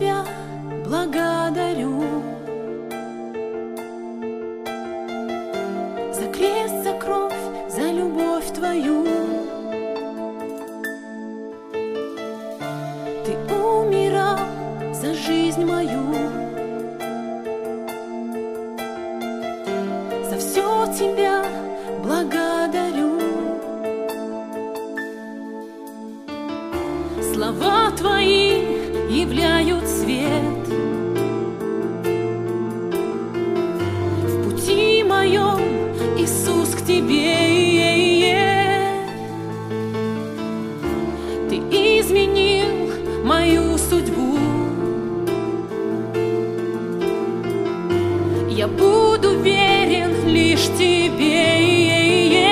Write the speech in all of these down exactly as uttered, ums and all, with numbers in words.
Тебя благодарю за крест, за кровь, за любовь Твою. Ты умирал за жизнь мою, за все Тебя благодарю. Слова Твои являют свет в пути моем, Иисус, к Тебе. Ты изменил мою судьбу. Я буду верен лишь Тебе.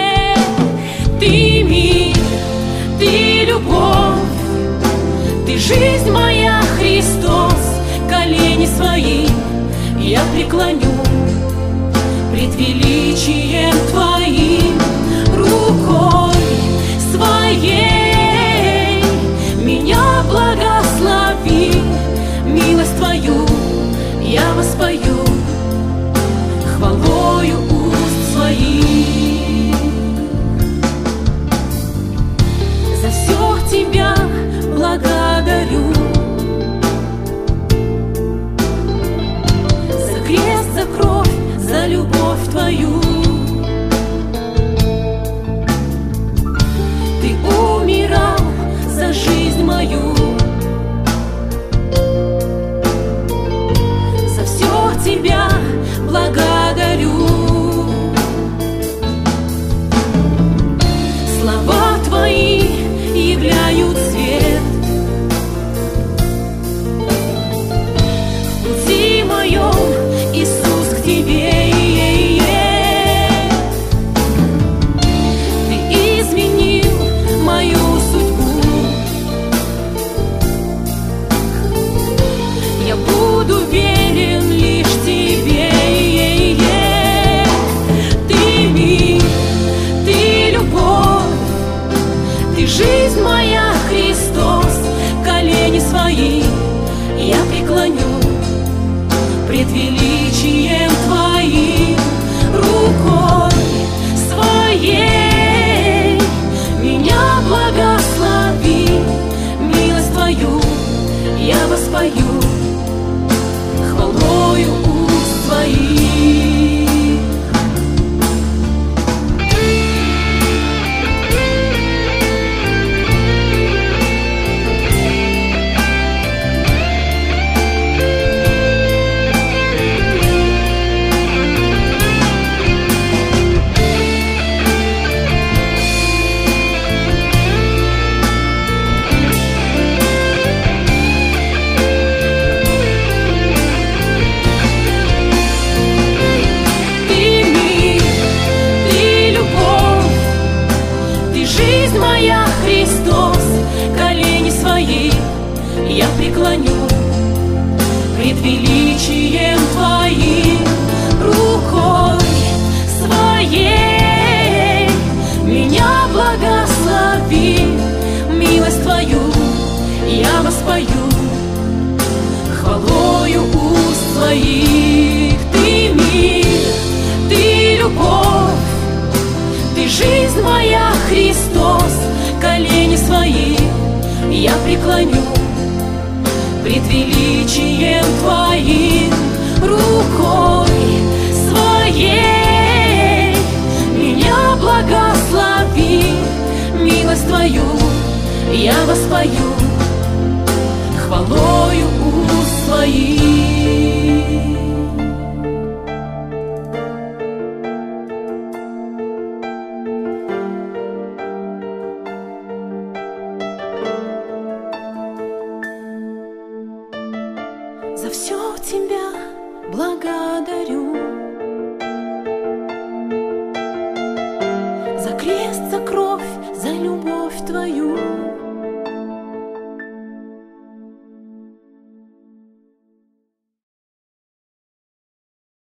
Ты мир, Ты любовь, Ты жизнь моя, Христос. Колени свои я преклоню пред величием Твоим. Рукой Своей меня благослови, милость Твою я воспою хвалою уст своих. За все Тебя благодарю, за крест, за кровь, за любовь Твою. Ты умирал за жизнь мою, за все Тебя благодарю. Слова Твои являют свет в пути моем, Иисус, к Тебе. Ты изменил мою судьбу. Я буду верен лишь Тебе. Ты мир, Ты любовь, Ты жизнь моя, Христос. Колени свои я преклоню пред величием Твоим. Рукой Своей меня благослови, милость Твою я воспою хвалою уст Твоих. Я преклоню пред величием Твоим. Рукой Своей меня благослови, милость Твою я воспою хвалою уст Твоих. Ты мир, Ты любовь, Ты жизнь моя, Христос. Колени свои я преклоню пред величием Твоим. Рукой Своей меня благослови, милость Твою я воспою хвалою уст Своих. За все Тебя благодарю, за крест, за кровь, за любовь Твою.